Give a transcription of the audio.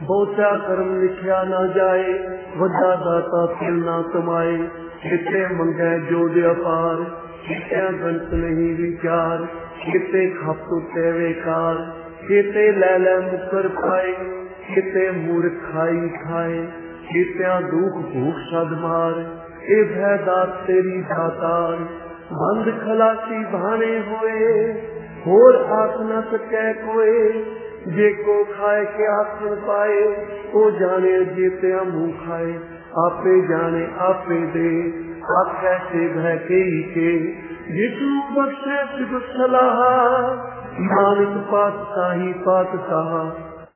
ਬਹੁਤਾ ਕਰਮ ਲਿਖਿਆ ਨਾ ਜਾਏ, ਵੱਡਾ ਦਾਤਾ ਫਿਰ ਨਾ ਕਮਾਏ। ਕਿਤੇ ਮੰਗੈ ਜੋਦ ਅਪਾਰ, ਕਿਤਿਆਂ ਗੰਤ ਨਹੀਂ ਵਿਚਾਰ। ਕਿਤੇ ਖਪ ਉੱਤੇ ਵੇਕਾਰ, ਕਿਤੇ ਲੈ ਲੈ ਮੁਕਰ ਪਾਏ। ਕਿਤੇ ਮੂਰਖ ਖਾਈ ਖਾਏ, ਕਿਤਿਆਂ ਦੁੱਖ ਭੂਖ ਸਦ ਮਾਰ। ਇਹ ਭੈ ਦਾਤ ਤੇਰੀ ਦਾਤਾਰ, ਬੰਦ ਖਲਾਸੀ ਭਾਣੇ ਹੋਏ। ਹੋਰ ਆਖ न सकै कोई, जे को खाए के आखन पाए। ओ जाने जेत्या मुँह खाए, आपे जाने आपे दे। आखै से भय के जिसू बख्शे सिब सलाह, नानक पातशाही पातशाह।